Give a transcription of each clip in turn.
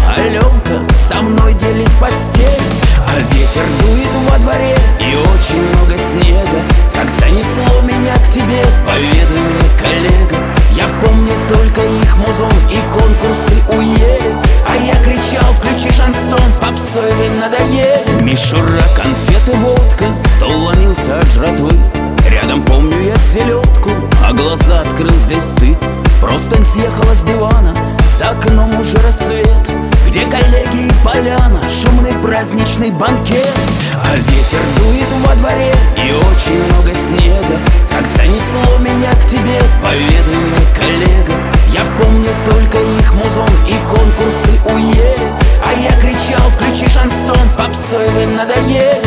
Аленка со мной делит постель. А ветер дует во дворе и очень много снега. Как занесло меня к тебе, поведай мне, коллега. Я помню только их музон и конкурсы у ели. А я кричал: включи шансон, с попсой вы надоели. Мишура, конфеты, водка, стол ломился от жратвы. Рядом помню я селедку, а глаза открыл здесь ты. Простынь съехала с дивана, за окном уже рассвет. Где коллеги и поляна, шумный праздничный банкет. А ветер дует во дворе и очень много снега. Как занесло меня к тебе, поведай мне, коллега. Я помню только их музон и конкурсы у ели. А я кричал: включи шансон, с попсой вы надоели.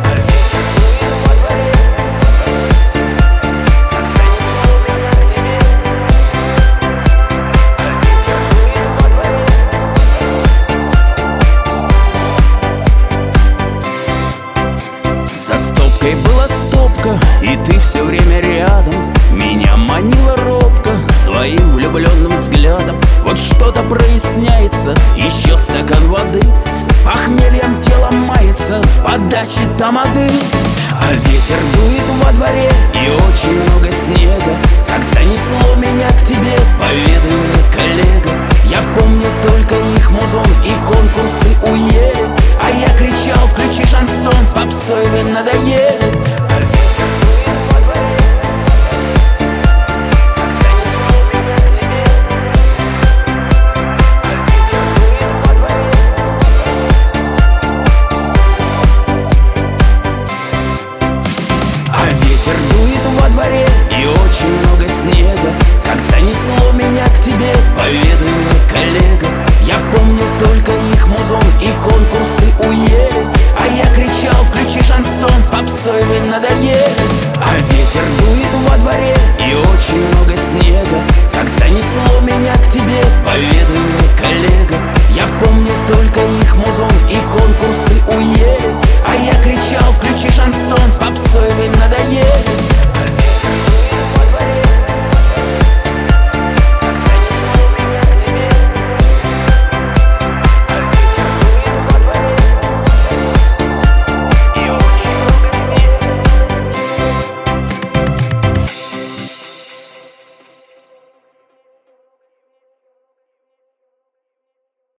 За стопкой была стопка, и ты все время рядом. Меня манила робко своим влюбленным взглядом. Вот что-то проясняется, еще стакан воды. Похмельем тело мается с подачи тамады. А ветер дует во дворе и очень много снега. Как занесло меня к тебе, поведай мне, коллега. Я помню только их музон